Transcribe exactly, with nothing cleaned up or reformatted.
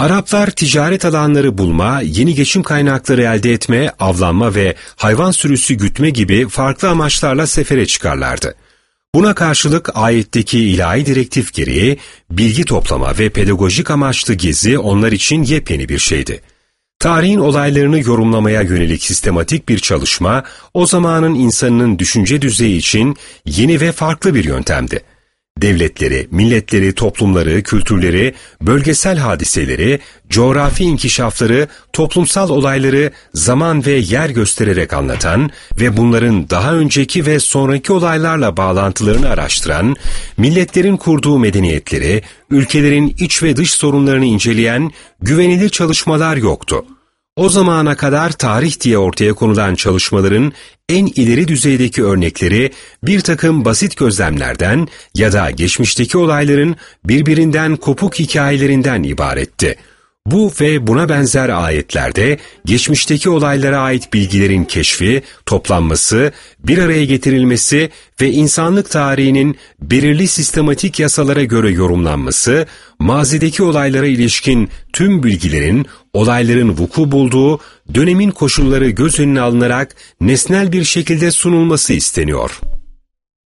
Araplar ticaret alanları bulma, yeni geçim kaynakları elde etme, avlanma ve hayvan sürüsü gütme gibi farklı amaçlarla sefere çıkarlardı. Buna karşılık ayetteki ilahi direktif gereği bilgi toplama ve pedagojik amaçlı gezi onlar için yepyeni bir şeydi. Tarihin olaylarını yorumlamaya yönelik sistematik bir çalışma, o zamanın insanının düşünce düzeyi için yeni ve farklı bir yöntemdi. Devletleri, milletleri, toplumları, kültürleri, bölgesel hadiseleri, coğrafi inkişafları, toplumsal olayları zaman ve yer göstererek anlatan ve bunların daha önceki ve sonraki olaylarla bağlantılarını araştıran, milletlerin kurduğu medeniyetleri, ülkelerin iç ve dış sorunlarını inceleyen güvenilir çalışmalar yoktu. O zamana kadar tarih diye ortaya konulan çalışmaların en ileri düzeydeki örnekleri bir takım basit gözlemlerden ya da geçmişteki olayların birbirinden kopuk hikayelerinden ibaretti. Bu ve buna benzer ayetlerde geçmişteki olaylara ait bilgilerin keşfi, toplanması, bir araya getirilmesi ve insanlık tarihinin belirli sistematik yasalara göre yorumlanması, mazideki olaylara ilişkin tüm bilgilerin, olayların vuku bulduğu dönemin koşulları göz önüne alınarak nesnel bir şekilde sunulması isteniyor.